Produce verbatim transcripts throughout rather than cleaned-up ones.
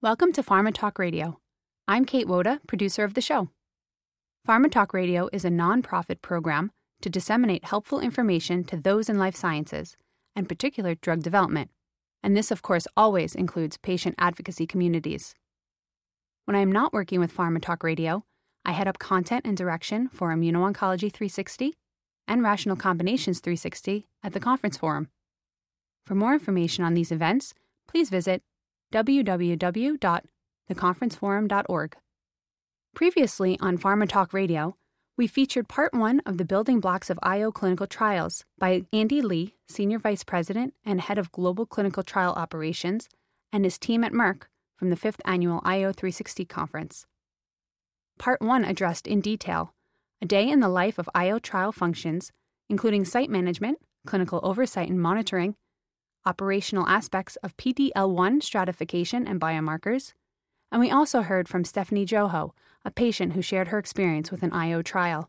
Welcome to Pharma Talk Radio. I'm Kate Woda, producer of the show. Pharma Talk Radio is a nonprofit program to disseminate helpful information to those in life sciences, and particular drug development. And this, of course, always includes patient advocacy communities. When I am not working with Pharma Talk Radio, I head up content and direction for Immuno-Oncology three sixty and Rational Combinations three sixty at the Conference Forum. For more information on these events, please visit w w w dot the conference forum dot org. Previously on Pharma Talk Radio, we featured part one of the Building Blocks of I O Clinical Trials by Andy Lee, Senior Vice President and Head of Global Clinical Trial Operations, and his team at Merck from the fifth Annual I O three sixty Conference. Part one addressed in detail a day in the life of I O trial functions, including site management, clinical oversight and monitoring, operational aspects of P D L one stratification and biomarkers, and we also heard from Stephanie Joho, a patient who shared her experience with an I O trial.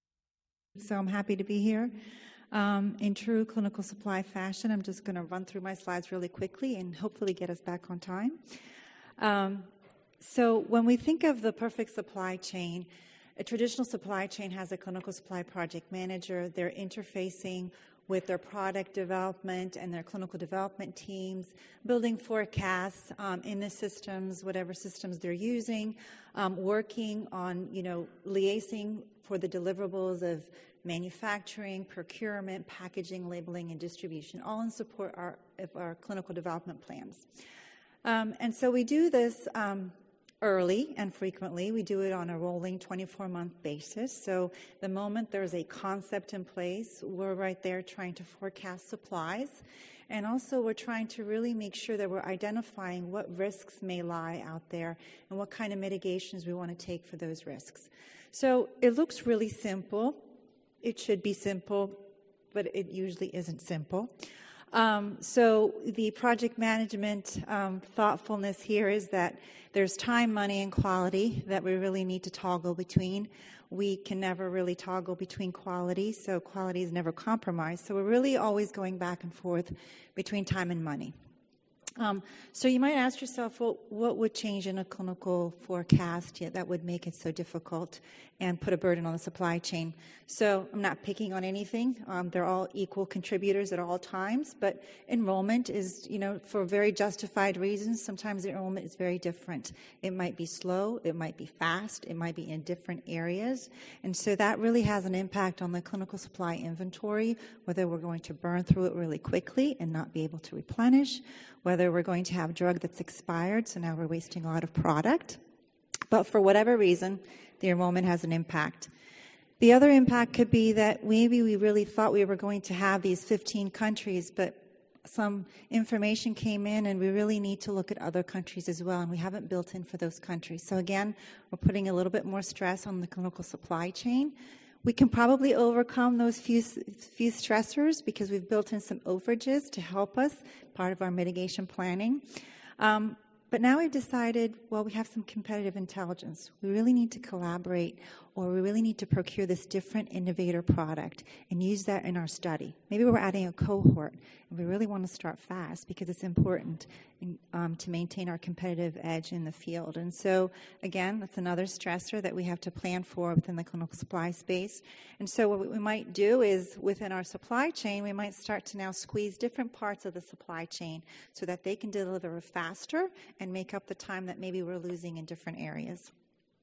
So I'm happy to be here. Um, in true clinical supply fashion, I'm just going to run through my slides really quickly and hopefully get us back on time. Um, so when we think of the perfect supply chain, a traditional supply chain has a clinical supply project manager. They're interfacing with their product development and their clinical development teams, building forecasts um, in the systems, whatever systems they're using, um, working on, you know, liaising for the deliverables of manufacturing, procurement, packaging, labeling, and distribution, all in support our, of our clinical development plans. Um, and so we do this um, early and frequently. We do it on a rolling twenty-four month basis. So the moment there's a concept in place, we're right there trying to forecast supplies. And also we're trying to really make sure that we're identifying what risks may lie out there and what kind of mitigations we want to take for those risks. So it looks really simple. It should be simple, but it usually isn't simple. Um, so the project management um, thoughtfulness here is that there's time, money, and quality that we really need to toggle between. We can never really toggle between quality, so quality is never compromised. So we're really always going back and forth between time and money. Um, so you might ask yourself, well, what would change in a clinical forecast that would make it so difficult and put a burden on the supply chain? So I'm not picking on anything. Um, they're all equal contributors at all times, but enrollment is, you know, for very justified reasons. Sometimes the enrollment is very different. It might be slow, it might be fast, it might be in different areas. And so that really has an impact on the clinical supply inventory, whether we're going to burn through it really quickly and not be able to replenish, whether we're going to have drug that's expired, so now we're wasting a lot of product. But for whatever reason, the enrollment has an impact. The other impact could be that maybe we really thought we were going to have these fifteen countries, but some information came in and we really need to look at other countries as well, and we haven't built in for those countries. So again, we're putting a little bit more stress on the clinical supply chain. We can probably overcome those few, few stressors because we've built in some overages to help us, part of our mitigation planning. Um, but now we've decided, well, we have some competitive intelligence. We really need to collaborate, or we really need to procure this different innovator product and use that in our study. Maybe we're adding a cohort, and we really want to start fast because it's important in, um, to maintain our competitive edge in the field. And so, again, that's another stressor that we have to plan for within the clinical supply space. And so what we might do is, within our supply chain, we might start to now squeeze different parts of the supply chain so that they can deliver faster and make up the time that maybe we're losing in different areas.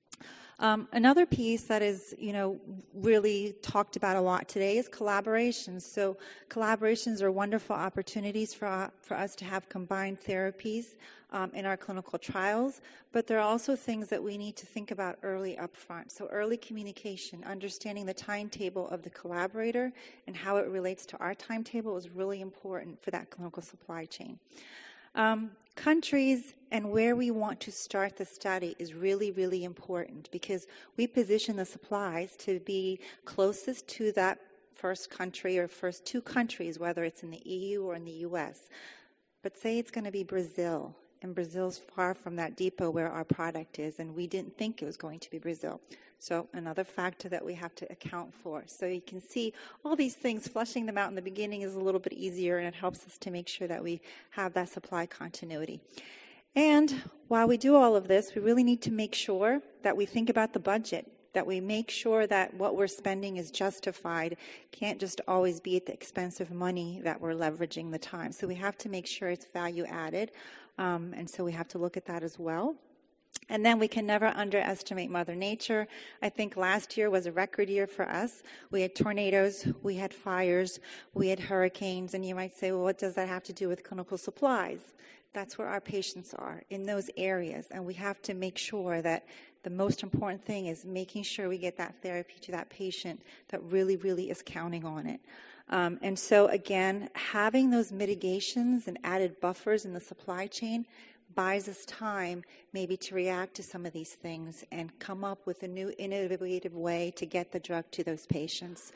Um, another piece that is, you know, really talked about a lot today is collaborations. So collaborations are wonderful opportunities for, uh, for us to have combined therapies um, in our clinical trials, but there are also things that we need to think about early up front. So early communication, understanding the timetable of the collaborator and how it relates to our timetable is really important for that clinical supply chain. Um, countries and where we want to start the study is really, really important because we position the supplies to be closest to that first country or first two countries, whether it's in the E U or in the U S. But say it's going to be Brazil, and Brazil's far from that depot where our product is, and we didn't think it was going to be Brazil. So another factor that we have to account for. So you can see all these things, flushing them out in the beginning is a little bit easier, and it helps us to make sure that we have that supply continuity. And while we do all of this, we really need to make sure that we think about the budget, that we make sure that what we're spending is justified, can't just always be at the expense of money that we're leveraging the time. So we have to make sure it's value added, um, and so we have to look at that as well. And then we can never underestimate Mother Nature. I think last year was a record year for us. We had tornadoes, we had fires, we had hurricanes, and you might say, well, what does that have to do with clinical supplies? That's where our patients are, in those areas, and we have to make sure that the most important thing is making sure we get that therapy to that patient that really, really is counting on it. Um, and so, again, having those mitigations and added buffers in the supply chain buys us time maybe to react to some of these things and come up with a new innovative way to get the drug to those patients.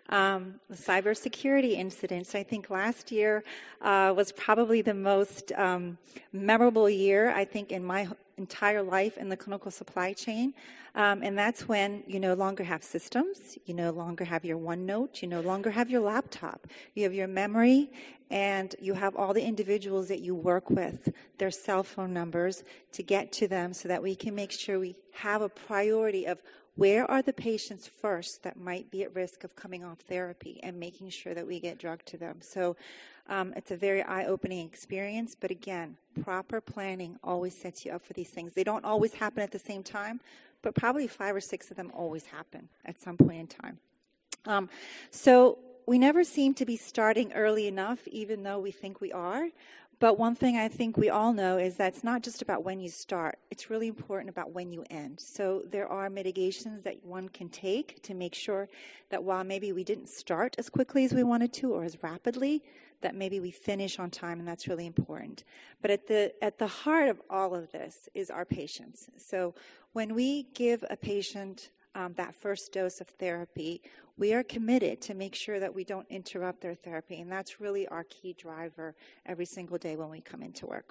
Um, the cybersecurity incidents, I think last year uh, was probably the most um, memorable year, I think, in my entire life in the clinical supply chain. Um, and that's when you no longer have systems, you no longer have your OneNote, you no longer have your laptop. You have your memory, and you have all the individuals that you work with, their cell phone numbers, to get to them so that we can make sure we have a priority of where are the patients first that might be at risk of coming off therapy, and making sure that we get drug to them. So um, it's a very eye-opening experience, but again, proper planning always sets you up for these things. They don't always happen at the same time, but probably five or six of them always happen at some point in time. Um, so we never seem to be starting early enough, even though we think we are. But one thing I think we all know is that it's not just about when you start. It's really important about when you end. So there are mitigations that one can take to make sure that while maybe we didn't start as quickly as we wanted to or as rapidly, that maybe we finish on time, and that's really important. But at the at the heart of all of this is our patients. So when we give a patient um, that first dose of therapy, we are committed to make sure that we don't interrupt their therapy, and that's really our key driver every single day when we come into work.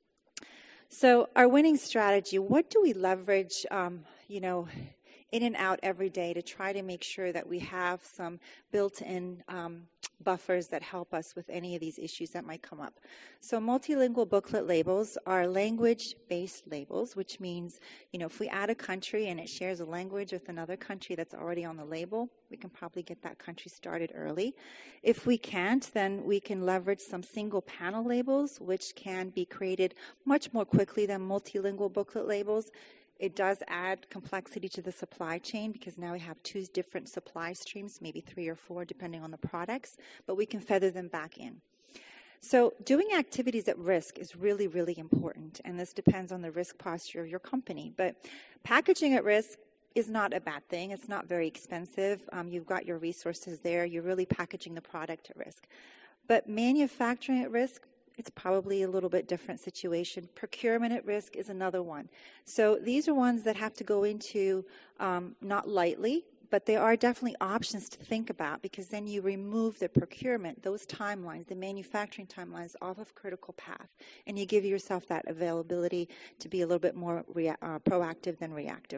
So our winning strategy, what do we leverage, um, you know, in and out every day to try to make sure that we have some built-in um, buffers that help us with any of these issues that might come up? So multilingual booklet labels are language-based labels, which means, you know, if we add a country and it shares a language with another country that's already on the label, we can probably get that country started early. If we can't, then we can leverage some single panel labels, which can be created much more quickly than multilingual booklet labels. It does add complexity to the supply chain because now we have two different supply streams, maybe three or four, depending on the products, but we can feather them back in. So doing activities at risk is really, really important, and this depends on the risk posture of your company. But packaging at risk is not a bad thing. It's not very expensive. Um, you've got your resources there. You're really packaging the product at risk. But manufacturing at risk, it's probably a little bit different situation. Procurement at risk is another one. So these are ones that have to go into um, not lightly, but there are definitely options to think about, because then you remove the procurement, those timelines, the manufacturing timelines off of critical path, and you give yourself that availability to be a little bit more rea- uh, proactive than reactive.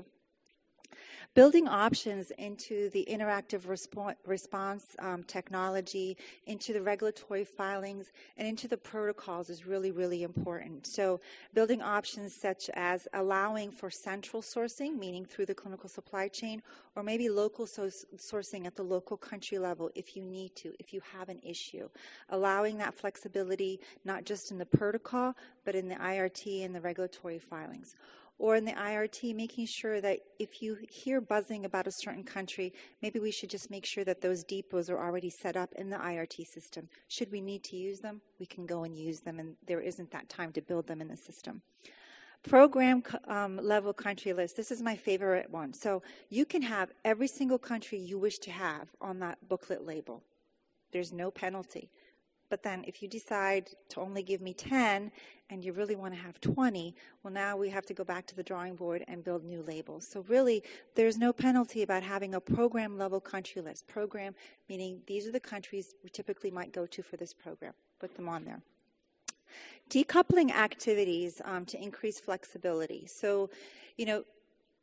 Building options into the interactive respo- response um, technology, into the regulatory filings, and into the protocols is really, really important. So building options such as allowing for central sourcing, meaning through the clinical supply chain, or maybe local so- sourcing at the local country level if you need to, if you have an issue. Allowing that flexibility not just in the protocol, but in the I R T and the regulatory filings. Or in the I R T, making sure that if you hear buzzing about a certain country, maybe we should just make sure that those depots are already set up in the I R T system. Should we need to use them, we can go and use them, and there isn't that time to build them in the system. Program um, level country list. This is my favorite one. So you can have every single country you wish to have on that booklet label. There's no penalty. But then if you decide to only give me ten and you really want to have twenty, well, now we have to go back to the drawing board and build new labels. So really, there's no penalty about having a program-level country list. Program meaning these are the countries we typically might go to for this program. Put them on there. Decoupling activities um, to increase flexibility. So, you know,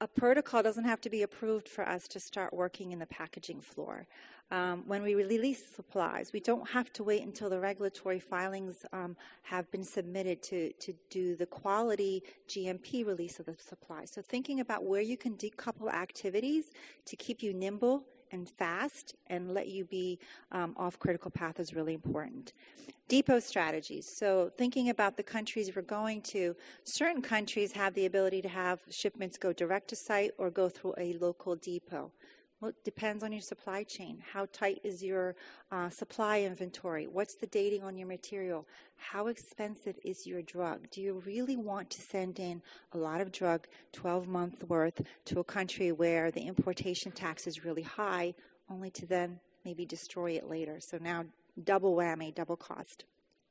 a protocol doesn't have to be approved for us to start working in the packaging floor. Um, when we release supplies, we don't have to wait until the regulatory filings um, have been submitted to, to do the quality G M P release of the supply. So thinking about where you can decouple activities to keep you nimble and fast and let you be um, off critical path is really important. Depot strategies. So thinking about the countries we're going to, certain countries have the ability to have shipments go direct to site or go through a local depot. Well, it depends on your supply chain. How tight is your uh, supply inventory? What's the dating on your material? How expensive is your drug? Do you really want to send in a lot of drug, twelve month worth, to a country where the importation tax is really high, only to then maybe destroy it later? So now double whammy, double cost.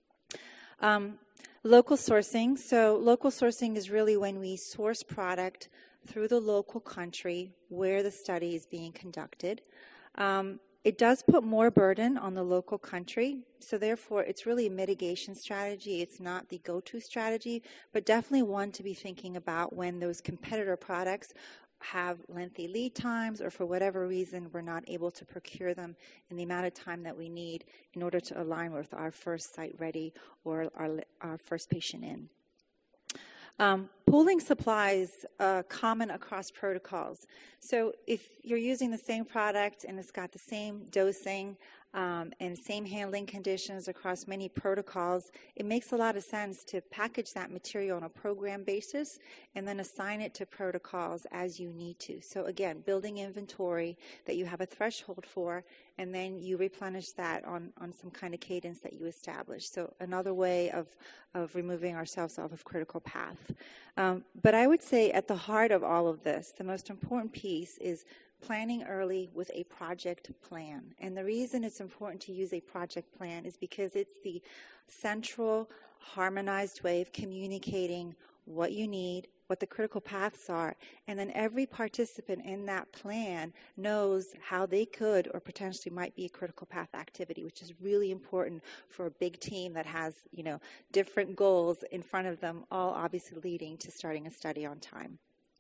Um, local sourcing. So local sourcing is really when we source product through the local country where the study is being conducted. Um, it does put more burden on the local country, so therefore it's really a mitigation strategy. It's not the go-to strategy, but definitely one to be thinking about when those competitor products have lengthy lead times or for whatever reason we're not able to procure them in the amount of time that we need in order to align with our first site ready or our, our first patient in. Um, pooling supplies uh, common across protocols. So if you're using the same product and it's got the same dosing um, and same handling conditions across many protocols, it makes a lot of sense to package that material on a program basis and then assign it to protocols as you need to. So again, building inventory that you have a threshold for, and then you replenish that on, on some kind of cadence that you establish. So another way of, of removing ourselves off of critical path. Um, but I would say at the heart of all of this, the most important piece is planning early with a project plan. And the reason it's important to use a project plan is because it's the central, harmonized way of communicating what you need, what the critical paths are, and then every participant in that plan knows how they could or potentially might be a critical path activity, which is really important for a big team that has, you know, different goals in front of them, all obviously leading to starting a study on time.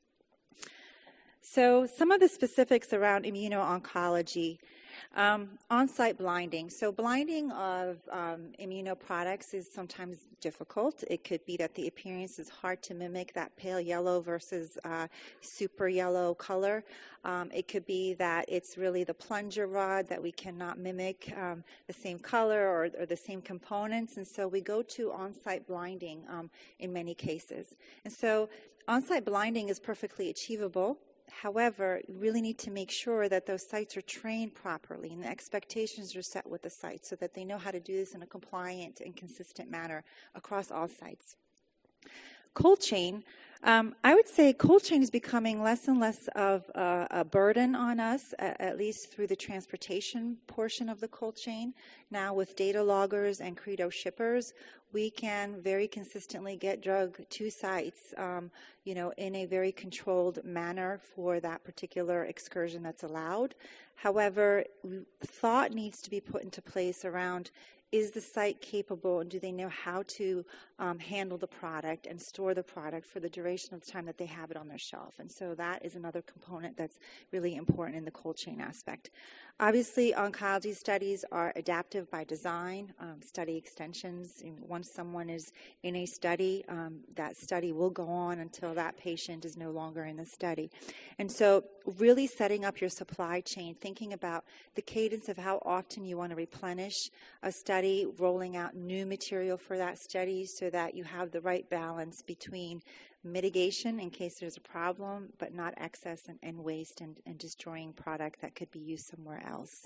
So some of the specifics around immuno-oncology. Um, on-site blinding. So blinding of um, immunoproducts is sometimes difficult. It could be that the appearance is hard to mimic, that pale yellow versus uh, super yellow color. Um, it could be that it's really the plunger rod that we cannot mimic um, the same color or, or the same components. And so we go to on-site blinding um, in many cases. And so on-site blinding is perfectly achievable. However, you really need to make sure that those sites are trained properly and the expectations are set with the site so that they know how to do this in a compliant and consistent manner across all sites. Cold chain, um, I would say cold chain is becoming less and less of a, a burden on us, at, at least through the transportation portion of the cold chain. Now with data loggers and Credo shippers, we can very consistently get drug to sites, um, you know, in a very controlled manner for that particular excursion that's allowed. However, thought needs to be put into place around, is the site capable and do they know how to um, handle the product and store the product for the duration of the time that they have it on their shelf? And so that is another component that's really important in the cold chain aspect. Obviously, oncology studies are adaptive by design, um, study extensions. Once someone is in a study, um, that study will go on until that patient is no longer in the study. And so really setting up your supply chain, thinking about the cadence of how often you want to replenish a study, rolling out new material for that study so that you have the right balance between mitigation in case there's a problem, but not excess and, and waste and, and destroying product that could be used somewhere else.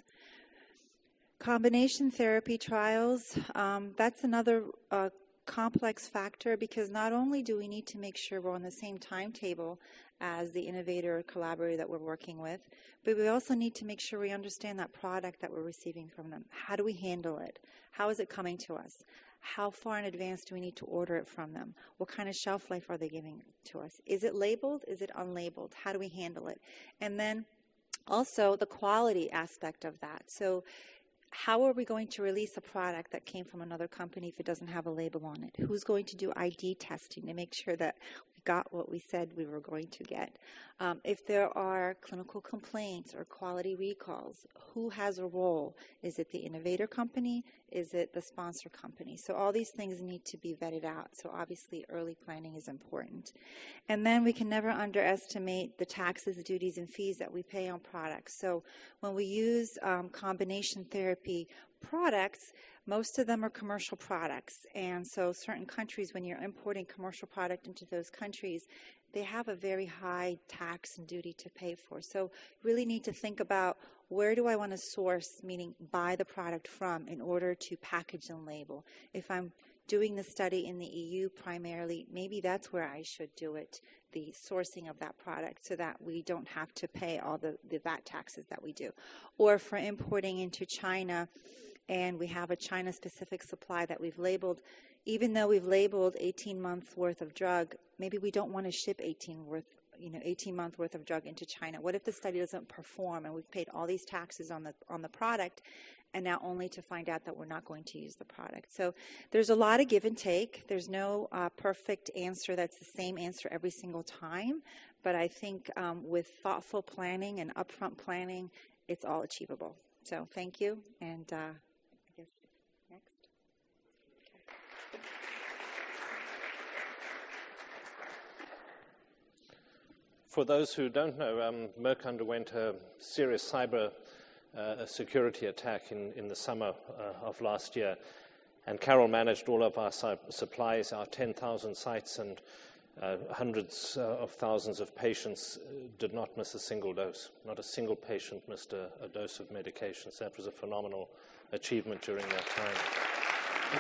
Combination therapy trials, um, that's another uh, complex factor because not only do we need to make sure we're on the same timetable as the innovator or collaborator that we're working with, but we also need to make sure we understand that product that we're receiving from them. How do we handle it? How is it coming to us? How far in advance do we need to order it from them? What kind of shelf life are they giving to us? Is it labeled? Is it unlabeled? How do we handle it? And then also the quality aspect of that. So how are we going to release a product that came from another company if it doesn't have a label on it? Who's going to do I D testing to make sure that we got what we said we were going to get. Um, if there are clinical complaints or quality recalls, who has a role? Is it the innovator company? Is it the sponsor company? So all these things need to be vetted out. So obviously early planning is important. And then we can never underestimate the taxes, duties, and fees that we pay on products. So when we use um, combination therapy products, most of them are commercial products. And so certain countries, when you're importing commercial product into those countries, they have a very high tax and duty to pay for. So really need to think about, where do I want to source, meaning buy the product from, in order to package and label. If I'm doing the study in the E U primarily, maybe that's where I should do it, the sourcing of that product, so that we don't have to pay all the, the V A T taxes that we do. Or for importing into China, and we have a China-specific supply that we've labeled, even though we've labeled eighteen months worth of drug, maybe we don't want to ship eighteen worth, you know, eighteen month worth of drug into China. What if the study doesn't perform and we've paid all these taxes on the on the product, and now only to find out that we're not going to use the product? So there's a lot of give and take. There's no uh, perfect answer that's the same answer every single time, but I think um, with thoughtful planning and upfront planning, it's all achievable. So thank you, and uh, I guess next. For those who don't know, um, Merck underwent a serious cyber uh, security attack in, in the summer uh, of last year. And Carol managed all of our supplies, our ten thousand sites, and uh, hundreds uh, of thousands of patients did not miss a single dose. Not a single patient missed a, a dose of medications. That was a phenomenal achievement during that time.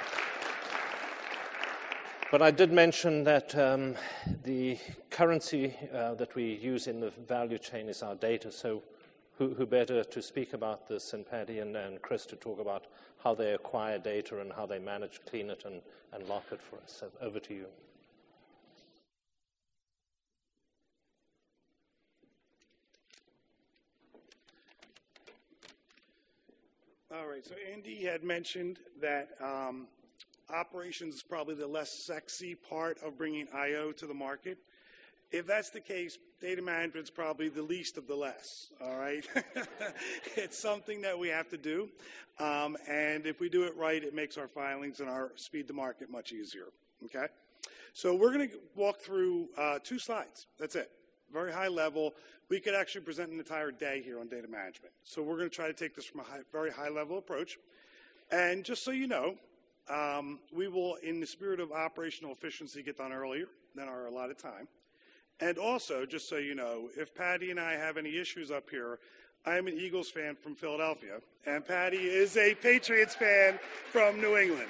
But I did mention that um, the currency uh, that we use in the value chain is our data. So who, who better to speak about this than Patty and, and Chris to talk about how they acquire data and how they manage, clean it, and, and lock it for us. So over to you. All right, so Andy had mentioned that um, operations is probably the less sexy part of bringing I O to the market. If that's the case, data management is probably the least of the less, all right? It's something that we have to do, um, and if we do it right, it makes our filings and our speed to market much easier, okay? So we're going to walk through uh, two slides. That's it. Very high level. We could actually present an entire day here on data management. So we're going to try to take this from a high, very high level approach. And just so you know, um, we will, in the spirit of operational efficiency, get done earlier than our allotted time. And also, just so you know, if Patty and I have any issues up here, I am an Eagles fan from Philadelphia, and Patty is a Patriots fan from New England.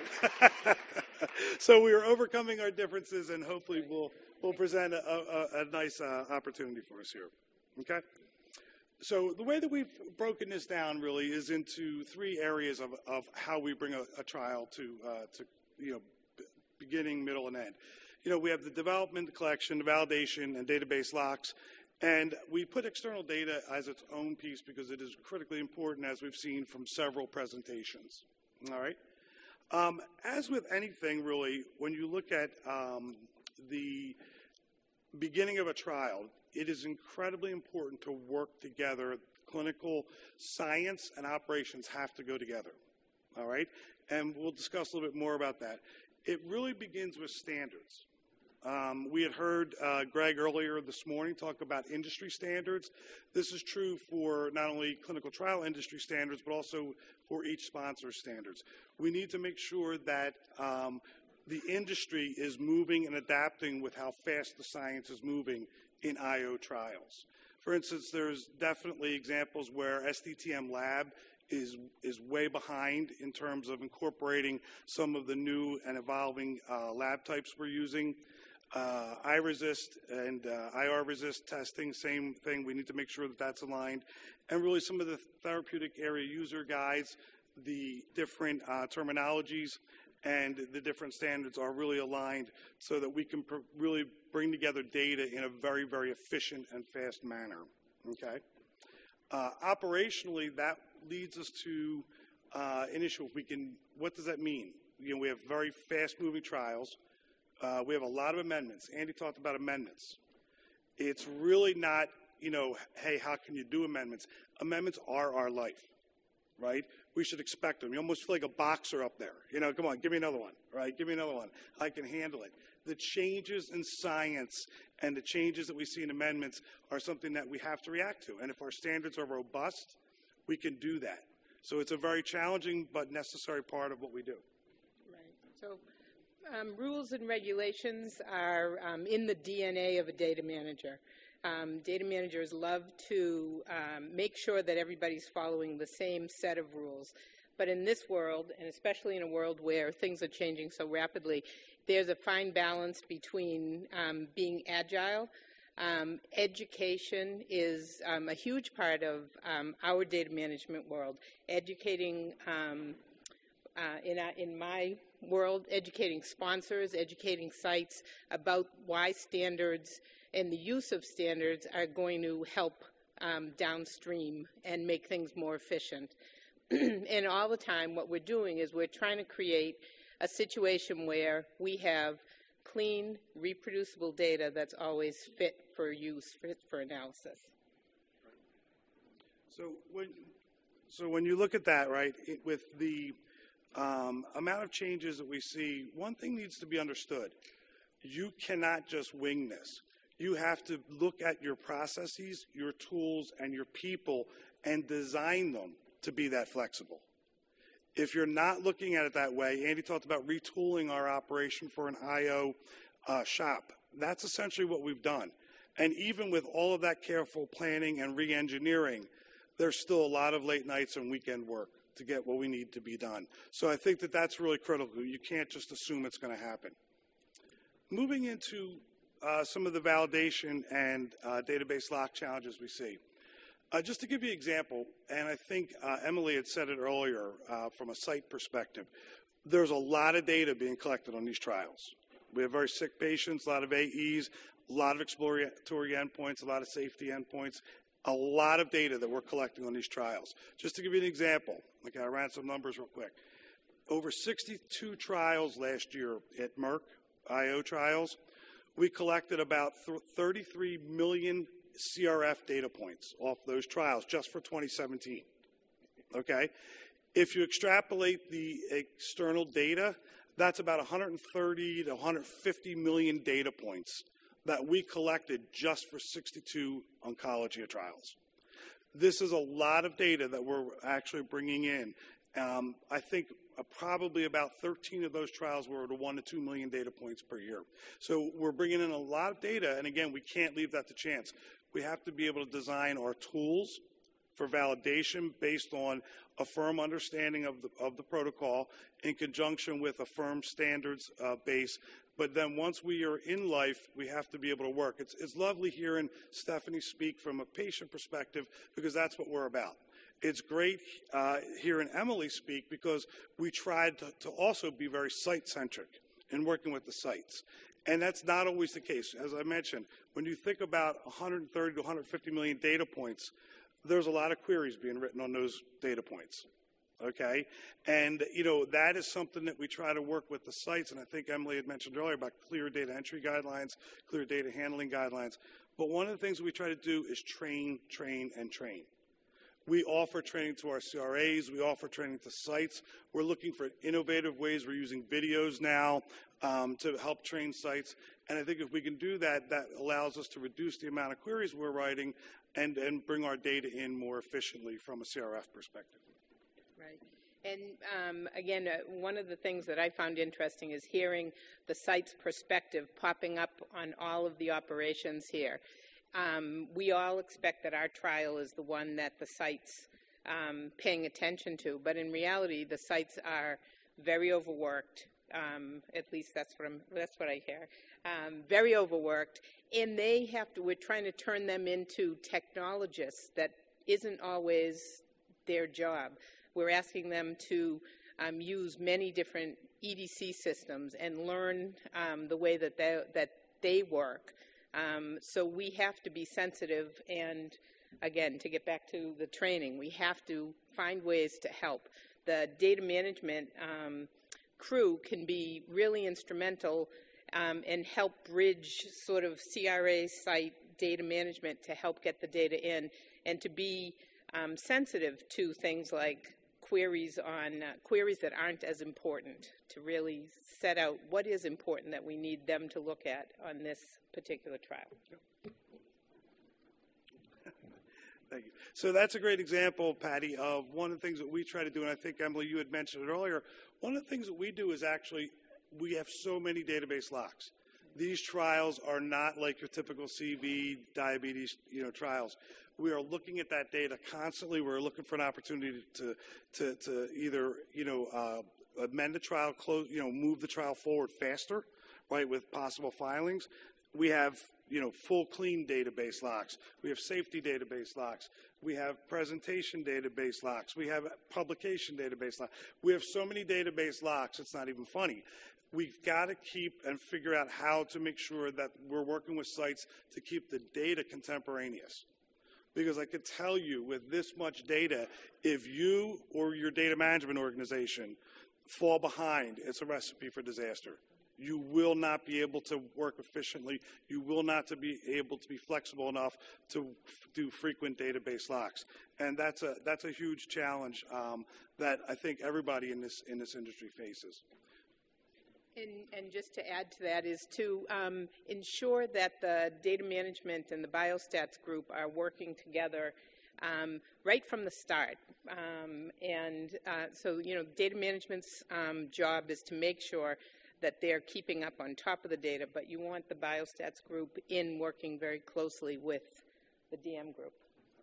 So we are overcoming our differences, and hopefully we'll, we'll present a, a, a nice uh, opportunity for us here. Okay? So the way that we've broken this down really is into three areas of, of how we bring a, a trial to, uh, to, you know, beginning, middle, and end. You know, we have the development, the collection, the validation, and database locks. And we put external data as its own piece because it is critically important, as we've seen from several presentations. All right? Um, as with anything, really, when you look at um, the beginning of a trial, it is incredibly important to work together. Clinical science and operations have to go together. All right? And we'll discuss a little bit more about that. It really begins with standards. Um, we had heard uh, Greg earlier this morning talk about industry standards. This is true for not only clinical trial industry standards, but also for each sponsor standards. We need to make sure that um, the industry is moving and adapting with how fast the science is moving in I O trials. For instance, there's definitely examples where S D T M Lab is is way behind in terms of incorporating some of the new and evolving uh, lab types we're using. Uh, iResist and uh, I R-resist testing, same thing. We need to make sure that that's aligned. And really some of the therapeutic area user guides, the different uh, terminologies, and the different standards are really aligned so that we can pr really bring together data in a very, very efficient and fast manner, okay? Uh, operationally, that leads us to uh, an issue. If we can, what does that mean? You know, we have very fast-moving trials. Uh, we have a lot of amendments. Andy talked about amendments. It's really not, you know, hey, how can you do amendments? Amendments are our life, right? We should expect them. You almost feel like a boxer up there. You know, come on, give me another one, right? Give me another one. I can handle it. The changes in science and the changes that we see in amendments are something that we have to react to. And if our standards are robust, we can do that. So it's a very challenging but necessary part of what we do. Right. So um, rules and regulations are um, in the D N A of a data manager. Um, data managers love to um, make sure that everybody's following the same set of rules. But in this world, and especially in a world where things are changing so rapidly, there's a fine balance between um, being agile. Um, education is um, a huge part of um, our data management world. Educating, um, uh, in, uh, in my world, educating sponsors, educating sites about why standards and the use of standards are going to help um, downstream and make things more efficient. And all the time what we're doing is we're trying to create a situation where we have clean, reproducible data that's always fit for use, fit for analysis. So when, so when you look at that, right, it, with the um, amount of changes that we see, one thing needs to be understood. You cannot just wing this. You have to look at your processes, your tools, and your people and design them to be that flexible. If you're not looking at it that way, Andy talked about retooling our operation for an I O uh, shop. That's essentially what we've done. And even with all of that careful planning and re-engineering, there's still a lot of late nights and weekend work to get what we need to be done. So I think that that's really critical. You can't just assume it's going to happen. Moving into uh, some of the validation and uh, database lock challenges we see. Uh, just to give you an example, and I think uh, Emily had said it earlier uh, from a site perspective, there's a lot of data being collected on these trials. We have very sick patients, a lot of A Es, a lot of exploratory endpoints, a lot of safety endpoints, a lot of data that we're collecting on these trials. Just to give you an example, okay, I ran some numbers real quick. Over sixty-two trials last year at Merck, I O trials, we collected about thirty-three million C R F data points off those trials just for twenty seventeen, okay? If you extrapolate the external data, that's about one hundred thirty to one hundred fifty million data points that we collected just for sixty-two oncology trials. This is a lot of data that we're actually bringing in. Um, I think uh, probably about thirteen of those trials were to one to two million data points per year. So we're bringing in a lot of data, and again, we can't leave that to chance. We have to be able to design our tools for validation based on a firm understanding of the, of the protocol in conjunction with a firm standards uh, base. But then once we are in life, we have to be able to work. It's, it's lovely hearing Stephanie speak from a patient perspective because that's what we're about. It's great uh, hearing Emily speak because we tried to, to also be very site-centric in working with the sites. And that's not always the case. As I mentioned, when you think about one hundred thirty to one hundred fifty million data points, there's a lot of queries being written on those data points, okay? And, you know, that is something that we try to work with the sites, and I think Emily had mentioned earlier about clear data entry guidelines, clear data handling guidelines. But one of the things we try to do is train, train, and train. We offer training to our C R As. We offer training to sites. We're looking for innovative ways. We're using videos now um, to help train sites. And I think if we can do that, that allows us to reduce the amount of queries we're writing and, and bring our data in more efficiently from a C R F perspective. Right. And um, again, uh, one of the things that I found interesting is hearing the site's perspective popping up on all of the operations here. Um, we all expect that our trial is the one that the site's um, paying attention to, but in reality, the sites are very overworked. Um, at least that's what I'm, that's what I hear. Um, very overworked, and they have to. We're trying to turn them into technologists. That isn't always their job. We're asking them to um, use many different E D C systems and learn um, the way that they that they work. Um, so we have to be sensitive, and again, to get back to the training, we have to find ways to help. The data management um, crew can be really instrumental um, and help bridge sort of C R A site data management to help get the data in, and to be um, sensitive to things like queries on uh, queries that aren't as important, to really set out what is important that we need them to look at on this particular trial. Thank you. So that's a great example, Patty, of one of the things that we try to do, and I think, Emily, you had mentioned it earlier. One of the things that we do is actually, we have so many database locks. These trials are not like your typical C V, diabetes, you know, trials. We are looking at that data constantly. We're looking for an opportunity to, to, to either, you know, uh, amend the trial, close, you know, move the trial forward faster, right, with possible filings. We have, you know, full clean database locks. We have safety database locks. We have presentation database locks. We have publication database locks. We have so many database locks, it's not even funny. We've got to keep and figure out how to make sure that we're working with sites to keep the data contemporaneous. Because I could tell you, with this much data, if you or your data management organization fall behind, it's a recipe for disaster. You will not be able to work efficiently. You will not to be able to be flexible enough to f- do frequent database locks, and that's a that's a huge challenge um, that I think everybody in this in this industry faces. And, and just to add to that is to um, ensure that the data management and the biostats group are working together um, right from the start. Um, and uh, so, you know, data management's um, job is to make sure that they're keeping up on top of the data, but you want the biostats group in working very closely with the D M group.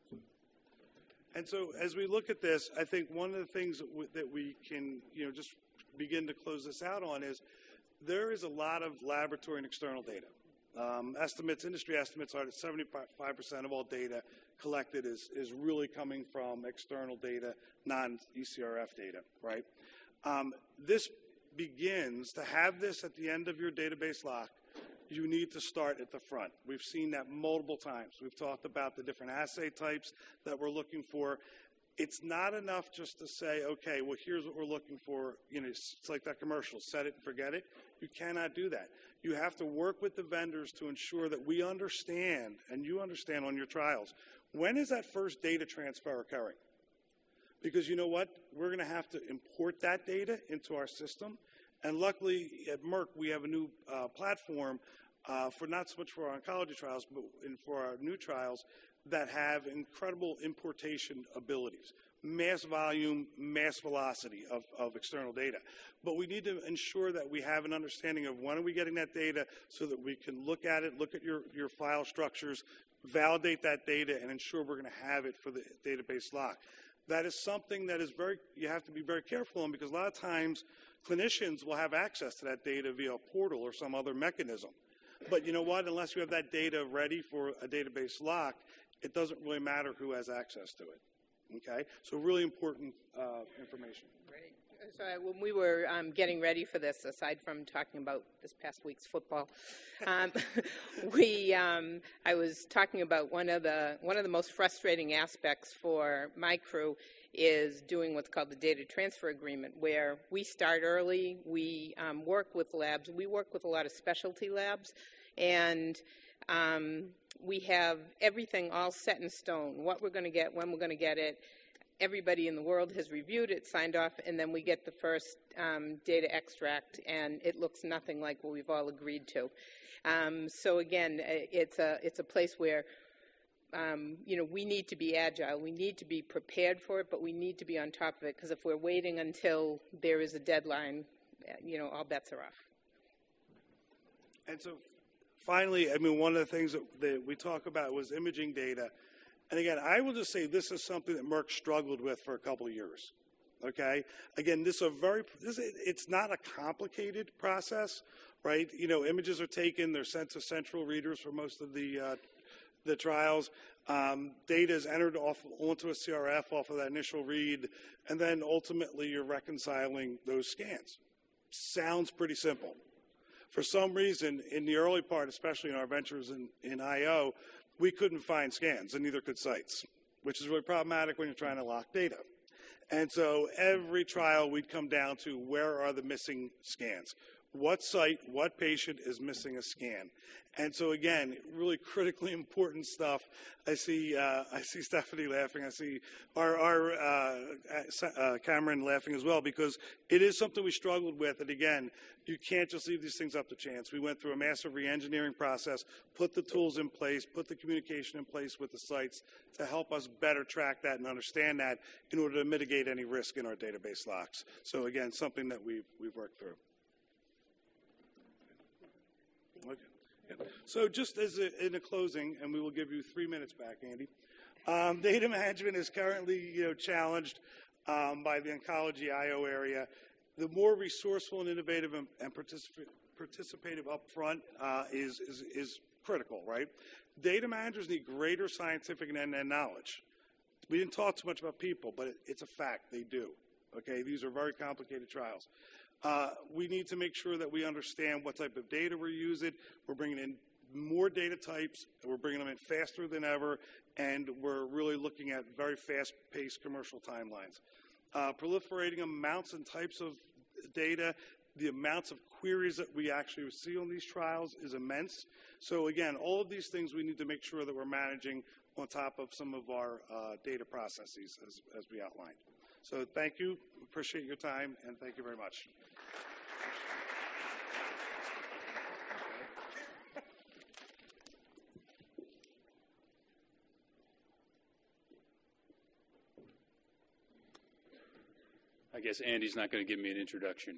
And so as we look at this, I think one of the things that we, that we can, you know, just begin to close this out on is there is a lot of laboratory and external data. Um, estimates, industry estimates are that seventy-five percent of all data collected is, is really coming from external data, non-E C R F data, right? Um, this begins to have this at the end of your database lock. You need to start at the front. We've seen that multiple times. We've talked about the different assay types that we're looking for. It's not enough just to say, okay, well, here's what we're looking for. You know, it's like that commercial, set it and forget it. You cannot do that. You have to work with the vendors to ensure that we understand, and you understand on your trials, when is that first data transfer occurring? Because you know what? We're going to have to import that data into our system. And luckily, at Merck, we have a new uh, platform uh, for not so much for our oncology trials, but in, for our new trials that have incredible importation abilities, mass volume, mass velocity of, of external data. But we need to ensure that we have an understanding of when are we getting that data so that we can look at it, look at your, your file structures, validate that data, and ensure we're going to have it for the database lock. That is something that is very, you have to be very careful on, because a lot of times clinicians will have access to that data via a portal or some other mechanism. But you know what? Unless you have that data ready for a database lock, it doesn't really matter who has access to it. Okay? So really important uh, information. Right. So uh, when we were um, getting ready for this, aside from talking about this past week's football, um, we um, I was talking about one of the one of the most frustrating aspects for my crew is doing what's called the data transfer agreement, where we start early, we um, work with labs, we work with a lot of specialty labs, and um, we have everything all set in stone, what we're going to get, when we're going to get it. Everybody in the world has reviewed it, signed off, and then we get the first um, data extract, and it looks nothing like what we've all agreed to. Um, so again, it's a it's a place where um, you know we need to be agile. We need to be prepared for it, but we need to be on top of it, because if we're waiting until there is a deadline, you know, all bets are off. And so, finally, I mean, one of the things that, that we talk about was imaging data. And again, I will just say this is something that Merck struggled with for a couple of years. Okay? Again, this is a very, this, it's not a complicated process, right? You know, images are taken, they're sent to central readers for most of the uh, the trials. Um, data is entered off onto a C R F off of that initial read, and then ultimately you're reconciling those scans. Sounds pretty simple. For some reason, in the early part, especially in our ventures in, in I O, we couldn't find scans, and neither could sites, which is really problematic when you're trying to lock data. And so every trial we'd come down to, where are the missing scans? what site, what patient is missing a scan. And so again, really critically important stuff. I see, uh, I see Stephanie laughing. I see our, our uh, uh, Cameron laughing as well, because it is something we struggled with. And again, you can't just leave these things up to chance. We went through a massive re-engineering process, put the tools in place, put the communication in place with the sites to help us better track that and understand that in order to mitigate any risk in our database locks. So again, something that we've, we've worked through. Okay. Yeah. So just as a, in a closing, and we will give you three minutes back, Andy. Um, data management is currently, you know, challenged um, by the oncology I O area. The more resourceful and innovative and, and particip participative upfront uh, is, is is critical, right? Data managers need greater scientific and end-to-end knowledge. We didn't talk too much about people, but it, it's a fact, they do. Okay, these are very complicated trials. Uh, we need to make sure that we understand what type of data we're using. We're bringing in more data types, we're bringing them in faster than ever, and we're really looking at very fast-paced commercial timelines. Uh, proliferating amounts and types of data, the amounts of queries that we actually see on these trials is immense. So again, all of these things we need to make sure that we're managing on top of some of our uh, data processes as, as we outlined. So thank you, appreciate your time, and thank you very much. I guess Andy's not going to give me an introduction.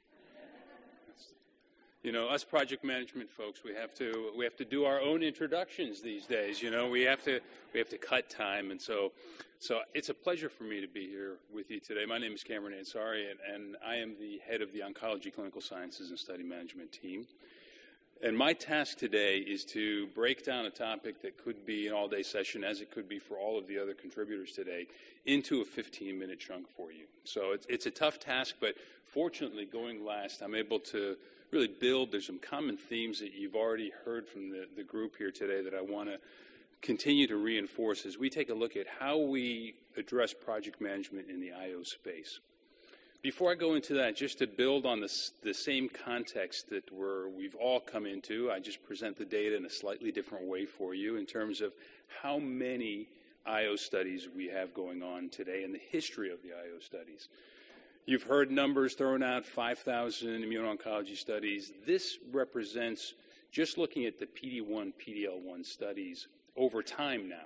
You know, us project management folks, we have to we have to do our own introductions these days. You know, we have to we have to cut time, and so so it's a pleasure for me to be here with you today. My name is Cameron Ansari, and, and I am the head of the Oncology Clinical Sciences and Study Management team. And my task today is to break down a topic that could be an all-day session, as it could be for all of the other contributors today, into a fifteen-minute chunk for you. So it's, it's a tough task, but fortunately, going last, I'm able to really build. There's some common themes that you've already heard from the, the group here today that I want to continue to reinforce as we take a look at how we address project management in the I O space. Before I go into that, just to build on this, the same context that we're, we've all come into, I just present the data in a slightly different way for you in terms of how many I O studies we have going on today and the history of the I O studies. You've heard numbers thrown out, five thousand immuno-oncology studies. This represents, just looking at the P D one, P D L one studies over time now,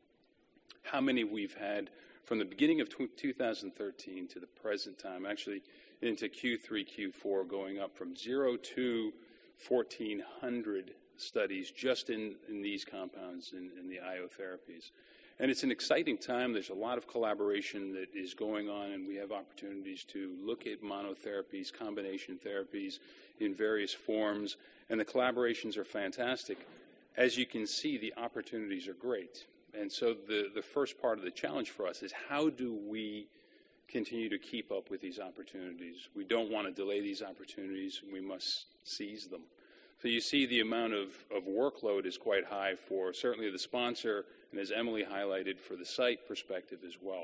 how many we've had from the beginning of two thousand thirteen to the present time, actually into Q three, Q four, going up from zero to fourteen hundred studies just in, in these compounds in, in the I O therapies. And it's an exciting time. There's a lot of collaboration that is going on, and we have opportunities to look at monotherapies, combination therapies in various forms, and the collaborations are fantastic. As you can see, the opportunities are great. And so the, the first part of the challenge for us is how do we continue to keep up with these opportunities? We don't want to delay these opportunities. We must seize them. So you see the amount of, of workload is quite high for certainly the sponsor, and as Emily highlighted, for the site perspective as well.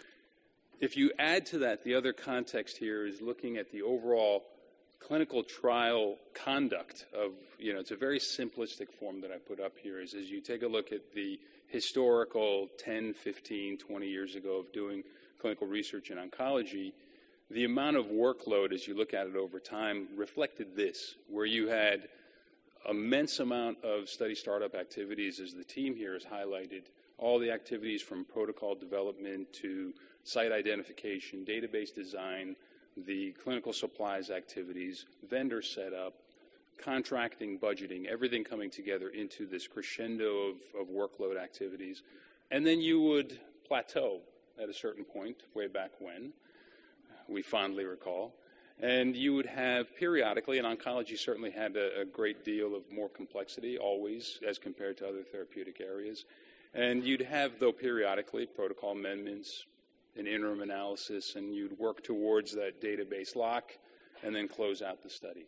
If you add to that, the other context here is looking at the overall clinical trial conduct of, you know, it's a very simplistic form that I put up here, is as you take a look at the historical ten, fifteen, twenty years ago of doing clinical research in oncology, the amount of workload as you look at it over time reflected this, where you had immense amount of study startup activities, as the team here has highlighted, all the activities from protocol development to site identification, database design, the clinical supplies activities, vendor setup, contracting, budgeting, everything coming together into this crescendo of, of workload activities. And then you would plateau at a certain point, way back when, we fondly recall. And you would have periodically, and oncology certainly had a, a great deal of more complexity always as compared to other therapeutic areas. And you'd have, though periodically, protocol amendments, an interim analysis, and you'd work towards that database lock and then close out the study.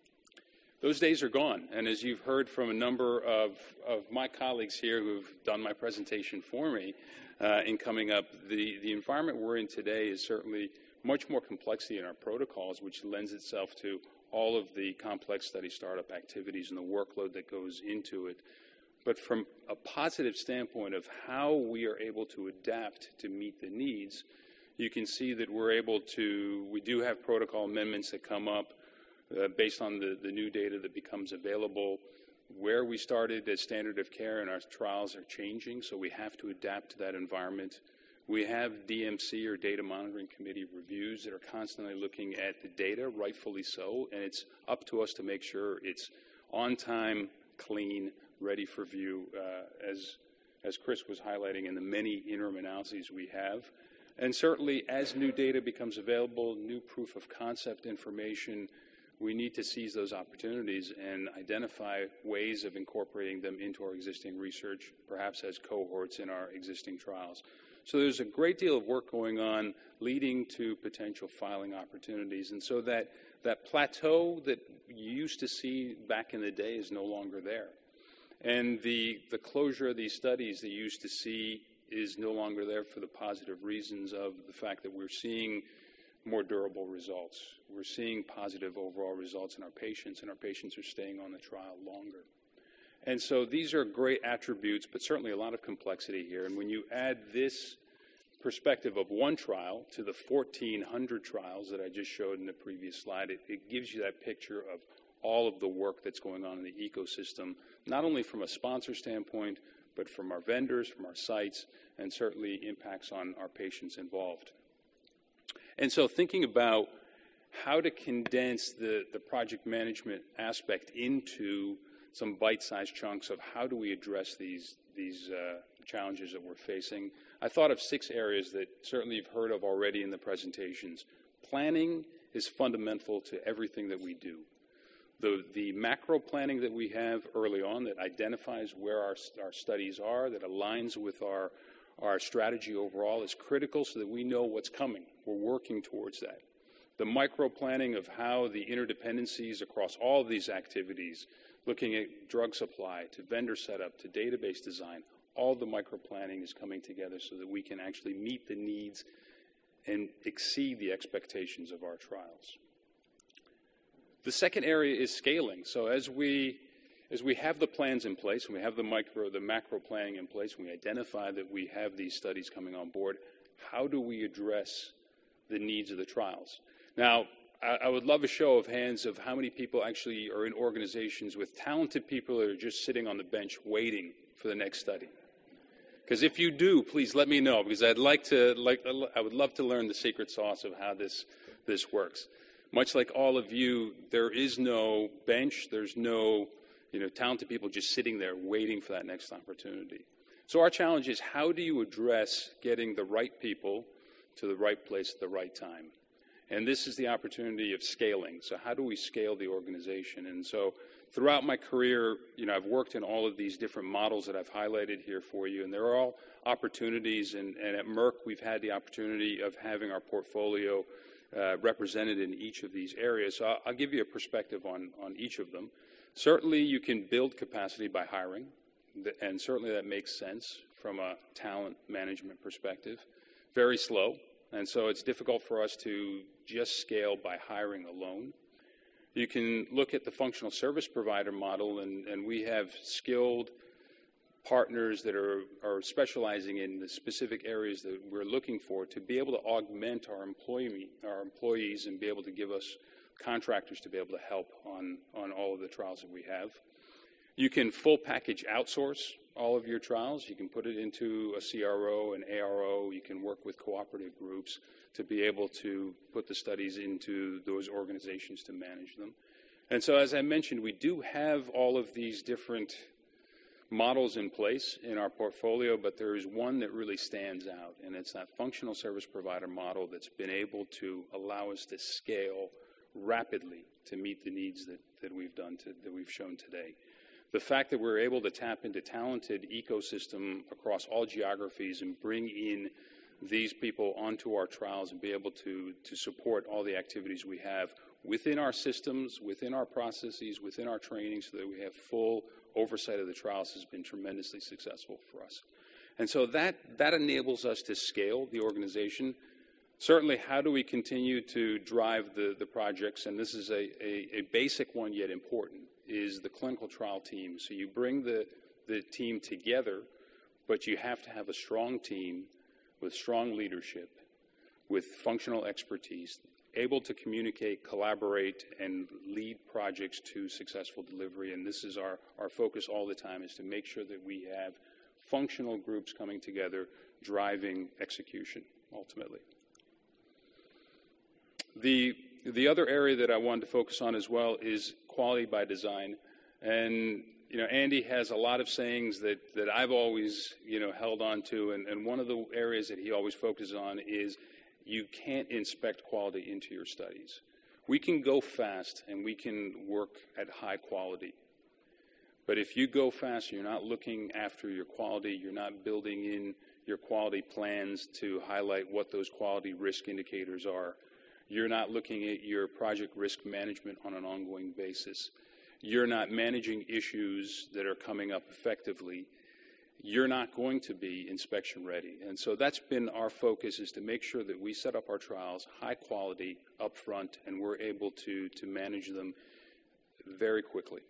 Those days are gone, and as you've heard from a number of, of my colleagues here who've done my presentation for me uh, in coming up, the, the environment we're in today is certainly much more complexity in our protocols, which lends itself to all of the complex study startup activities and the workload that goes into it. But from a positive standpoint of how we are able to adapt to meet the needs, you can see that we're able to, we do have protocol amendments that come up uh, based on the, the new data that becomes available. Where we started as standard of care and our trials are changing, so we have to adapt to that environment. We have D M C, or Data Monitoring Committee, reviews that are constantly looking at the data, rightfully so, and it's up to us to make sure it's on time, clean, ready for view, uh, as, as Chris was highlighting in the many interim analyses we have. And certainly, as new data becomes available, new proof of concept information, we need to seize those opportunities and identify ways of incorporating them into our existing research, perhaps as cohorts in our existing trials. So there's a great deal of work going on leading to potential filing opportunities. And so that, that plateau that you used to see back in the day is no longer there. And the, the closure of these studies that you used to see is no longer there for the positive reasons of the fact that we're seeing more durable results. We're seeing positive overall results in our patients, and our patients are staying on the trial longer. And so these are great attributes, but certainly a lot of complexity here. And when you add this perspective of one trial to the fourteen hundred trials that I just showed in the previous slide, it, it gives you that picture of all of the work that's going on in the ecosystem, not only from a sponsor standpoint, but from our vendors, from our sites, and certainly impacts on our patients involved. And so thinking about how to condense the, the project management aspect into some bite-sized chunks of how do we address these, these uh, challenges that we're facing, I thought of six areas that certainly you've heard of already in the presentations. Planning is fundamental to everything that we do. The, the macro planning that we have early on that identifies where our, our studies are, that aligns with our, our strategy overall, is critical so that we know what's coming. We're working towards that. The micro planning of how the interdependencies across all of these activities, looking at drug supply, to vendor setup, to database design, all the micro planning is coming together so that we can actually meet the needs and exceed the expectations of our trials. The second area is scaling. So as we, as we have the plans in place, and we have the micro, the macro planning in place, and we identify that we have these studies coming on board, how do we address the needs of the trials? Now, I, I would love a show of hands of how many people actually are in organizations with talented people that are just sitting on the bench waiting for the next study. Because if you do, please let me know, because I'd like to, like, I would love to learn the secret sauce of how this, this works. Much like all of you, there is no bench, there's no, you know, talented people just sitting there waiting for that next opportunity. So our challenge is, how do you address getting the right people to the right place at the right time? And this is the opportunity of scaling. So how do we scale the organization? And so throughout my career, you know, I've worked in all of these different models that I've highlighted here for you, and they're all opportunities. And, and at Merck, we've had the opportunity of having our portfolio Uh, represented in each of these areas. So I'll, I'll give you a perspective on, on each of them. Certainly, you can build capacity by hiring, and certainly that makes sense from a talent management perspective. Very slow, and so it's difficult for us to just scale by hiring alone. You can look at the functional service provider model, and, and we have skilled partners that are, are specializing in the specific areas that we're looking for to be able to augment our employee, our employees and be able to give us contractors to be able to help on, on all of the trials that we have. You can full package outsource all of your trials. You can put it into a C R O, an A R O. You can work with cooperative groups to be able to put the studies into those organizations to manage them. And so, as I mentioned, we do have all of these different models in place in our portfolio, but there is one that really stands out, and it's that functional service provider model that's been able to allow us to scale rapidly to meet the needs that, that we've done to, that we've shown today. The fact that we're able to tap into talented ecosystem across all geographies and bring in these people onto our trials and be able to, to support all the activities we have within our systems, within our processes, within our training, so that we have full oversight of the trials has been tremendously successful for us. And so that, that enables us to scale the organization. Certainly, how do we continue to drive the, the projects? And this is a, a, a basic one yet important, is the clinical trial team. So you bring the, the team together, but you have to have a strong team with strong leadership, with functional expertise, able to communicate, collaborate, and lead projects to successful delivery. And this is our, our focus all the time, is to make sure that we have functional groups coming together, driving execution, ultimately. The, the other area that I wanted to focus on as well is quality by design. And, you know, Andy has a lot of sayings that, that I've always, you know, held on to. And, and one of the areas that he always focuses on is you can't inspect quality into your studies. We can go fast and we can work at high quality. But if you go fast, you're not looking after your quality, you're not building in your quality plans to highlight what those quality risk indicators are. You're not looking at your project risk management on an ongoing basis. You're not managing issues that are coming up effectively. You're not going to be inspection ready. And so that's been our focus, is to make sure that we set up our trials high quality up front, and we're able to, to manage them very quickly.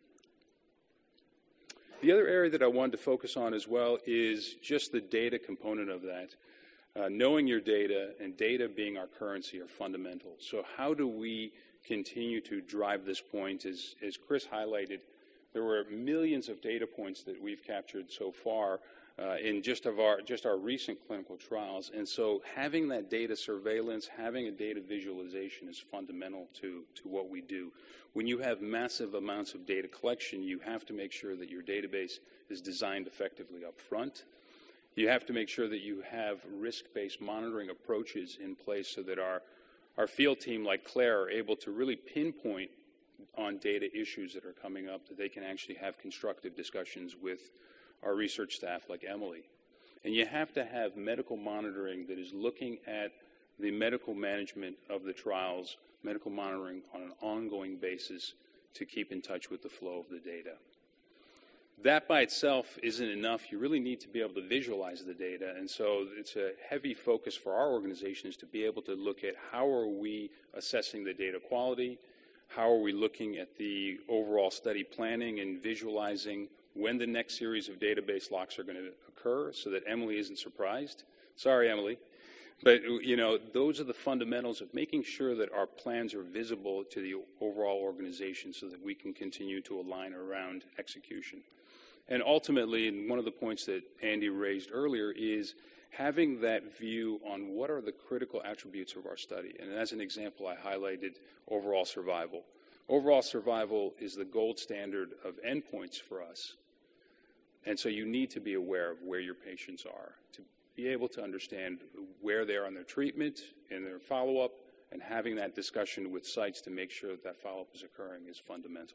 The other area that I wanted to focus on as well is just the data component of that. Uh, knowing your data and data being our currency are fundamental. So how do we continue to drive this point? As, as Chris highlighted, there were millions of data points that we've captured so far uh, in just, of our, just our recent clinical trials. And so having that data surveillance, having a data visualization is fundamental to, to what we do. When you have massive amounts of data collection, you have to make sure that your database is designed effectively up front. You have to make sure that you have risk-based monitoring approaches in place so that our, our field team, like Claire, are able to really pinpoint on data issues that are coming up, that they can actually have constructive discussions with our research staff like Emily. And you have to have medical monitoring that is looking at the medical management of the trials, medical monitoring on an ongoing basis to keep in touch with the flow of the data. That by itself isn't enough. You really need to be able to visualize the data. And so it's a heavy focus for our organization, is to be able to look at how are we assessing the data quality, how are we looking at the overall study planning and visualizing when the next series of database locks are going to occur so that Emily isn't surprised. Sorry, Emily. But, you know, those are the fundamentals of making sure that our plans are visible to the overall organization so that we can continue to align around execution. And ultimately, and one of the points that Andy raised earlier, is having that view on what are the critical attributes of our study. And as an example, I highlighted overall survival. Overall survival is the gold standard of endpoints for us. And so you need to be aware of where your patients are, to be able to understand where they are on their treatment and their follow-up, and having that discussion with sites to make sure that that follow-up is occurring is fundamental.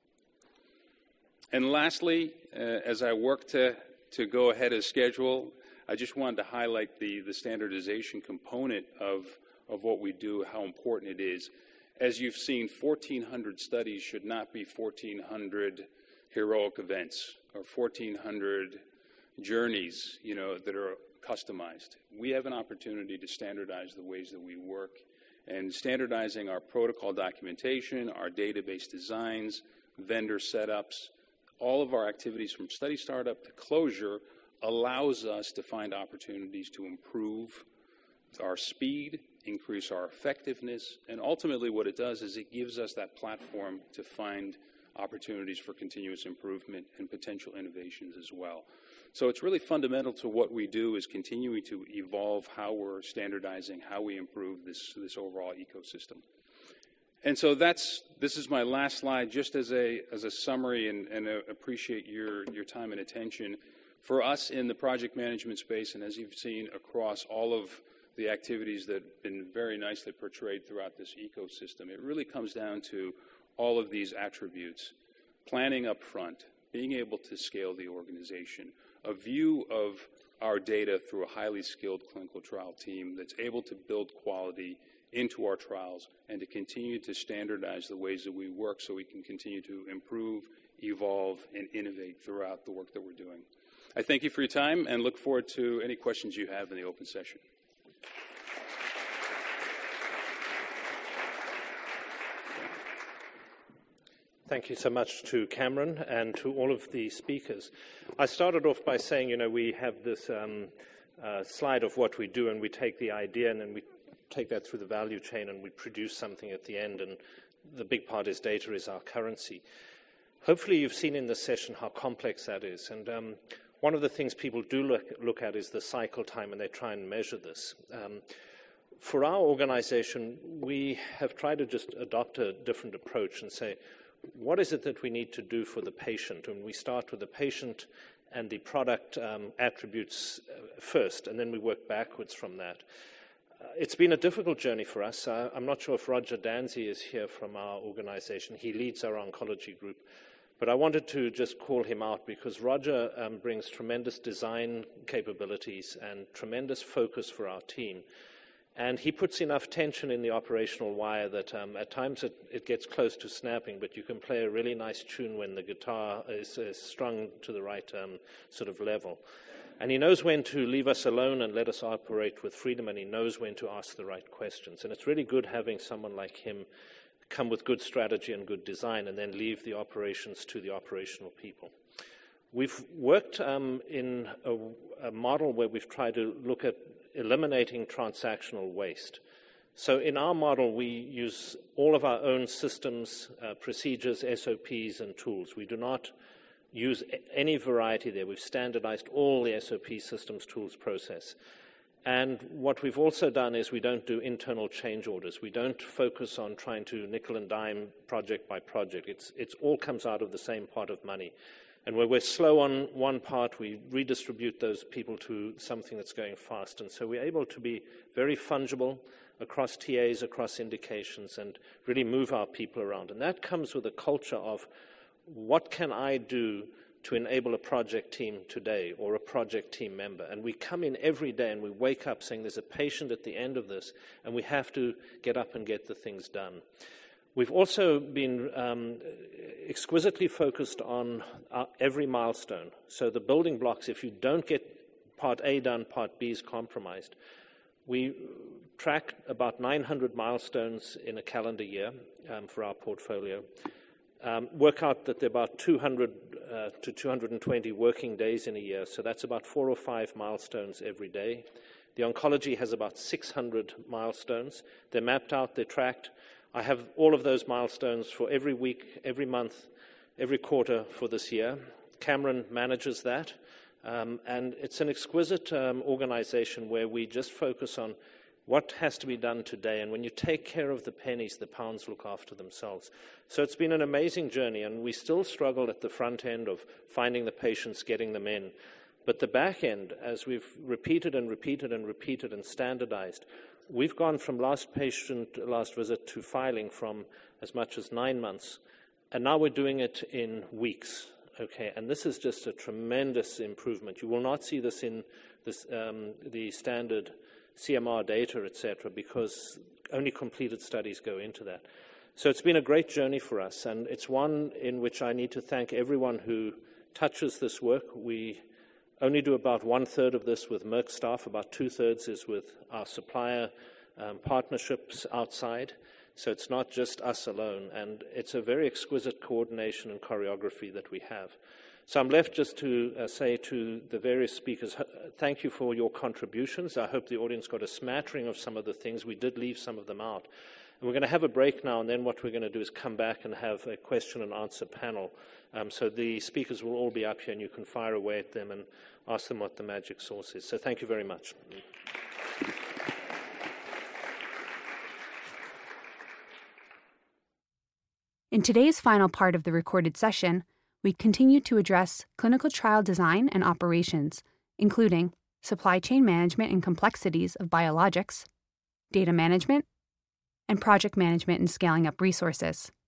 And lastly, uh, as I work to, to go ahead of schedule, I just wanted to highlight the, the standardization component of, of what we do, how important it is. As you've seen, fourteen hundred studies should not be fourteen hundred heroic events or fourteen hundred journeys, you know, that are customized. We have an opportunity to standardize the ways that we work, and standardizing our protocol documentation, our database designs, vendor setups, all of our activities from study startup to closure allows us to find opportunities to improve our speed, increase our effectiveness, and ultimately what it does is it gives us that platform to find opportunities for continuous improvement and potential innovations as well. So it's really fundamental to what we do, is continuing to evolve how we're standardizing, how we improve this, this overall ecosystem. And so that's, this is my last slide, just as a, as a summary, and, and uh, appreciate your, your time and attention. For us in the project management space, and as you've seen across all of the activities that have been very nicely portrayed throughout this ecosystem, it really comes down to all of these attributes. Planning up front, being able to scale the organization, a view of our data through a highly skilled clinical trial team that's able to build quality into our trials, and to continue to standardize the ways that we work so we can continue to improve, evolve, and innovate throughout the work that we're doing. I thank you for your time and look forward to any questions you have in the open session. Thank you so much to Cameron and to all of the speakers. I started off by saying, you know, we have this um, uh, slide of what we do, and we take the idea and then we take that through the value chain and we produce something at the end, and the big part is data is our currency. Hopefully you've seen in this session how complex that is, and um, one of the things people do look, look at is the cycle time, and they try and measure this. Um, for our organization, we have tried to just adopt a different approach and say, what is it that we need to do for the patient? And we start with the patient and the product um, attributes first, and then we work backwards from that. Uh, it's been a difficult journey for us. Uh, I'm not sure if Roger Danzi is here from our organization. He leads our oncology group. But I wanted to just call him out because Roger um, brings tremendous design capabilities and tremendous focus for our team. And he puts enough tension in the operational wire that um, at times it, it gets close to snapping, but you can play a really nice tune when the guitar is, is strung to the right um, sort of level. And he knows when to leave us alone and let us operate with freedom, and he knows when to ask the right questions. And it's really good having someone like him come with good strategy and good design and then leave the operations to the operational people. We've worked um, in a, a model where we've tried to look at eliminating transactional waste. So in our model, we use all of our own systems, uh, procedures, S O Ps, and tools. We do not use any variety there. We've standardized all the S O P systems, tools, process. And what we've also done is we don't do internal change orders. We don't focus on trying to nickel and dime project by project. It's, it's all comes out of the same pot of money. And where we're slow on one part, we redistribute those people to something that's going fast. And so we're able to be very fungible across T As, across indications, and really move our people around. And that comes with a culture of what can I do to enable a project team today or a project team member. And we come in every day and we wake up saying there's a patient at the end of this, and we have to get up and get the things done. We've also been um, exquisitely focused on uh, every milestone. So the building blocks, if you don't get part A done, part B is compromised. We track about nine hundred milestones in a calendar year um, for our portfolio. Um, work out that there are about two hundred uh, to two hundred twenty working days in a year, so that's about four or five milestones every day. The oncology has about six hundred milestones. They're mapped out, they're tracked. I have all of those milestones for every week, every month, every quarter for this year. Cameron manages that, um, and it's an exquisite um, organization where we just focus on what has to be done today, and when you take care of the pennies, the pounds look after themselves. So it's been an amazing journey, and we still struggle at the front end of finding the patients, getting them in. But the back end, as we've repeated and repeated and repeated and standardized, we've gone from last patient, last visit to filing from as much as nine months, and now we're doing it in weeks. Okay, and this is just a tremendous improvement. You will not see this in this, um, the standard C M R data, et cetera, because only completed studies go into that. So it's been a great journey for us, and it's one in which I need to thank everyone who touches this work. We only do about one-third of this with Merck staff. About two-thirds is with our supplier um, partnerships outside. So it's not just us alone, and it's a very exquisite coordination and choreography that we have. So I'm left just to uh, say to the various speakers, thank you for your contributions. I hope the audience got a smattering of some of the things. We did leave some of them out. And we're going to have a break now, and then what we're going to do is come back and have a question and answer panel. Um, so the speakers will all be up here, and you can fire away at them and ask them what the magic sauce is. So thank you very much. In today's final part of the recorded session, we continue to address clinical trial design and operations, including supply chain management and complexities of biologics, data management, and project management and scaling up resources.